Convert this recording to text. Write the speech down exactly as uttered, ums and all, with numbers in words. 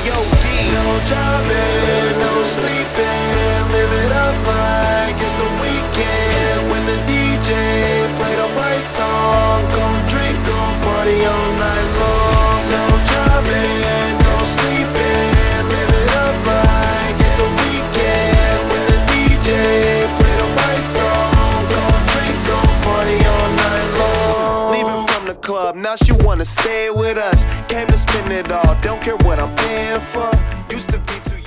O D. No driving, no sleeping, live it up like it's the weekend. When the D J play the right song, gon' drink, gon' party all night long. No driving, no sleeping, live it up like it's the weekend. When the D J play the right song, gon' drink, gon' party all night long. Leaving from the club, now she wanna stay with us. Came to spend it all, don't care what I'm paying for. Used to be too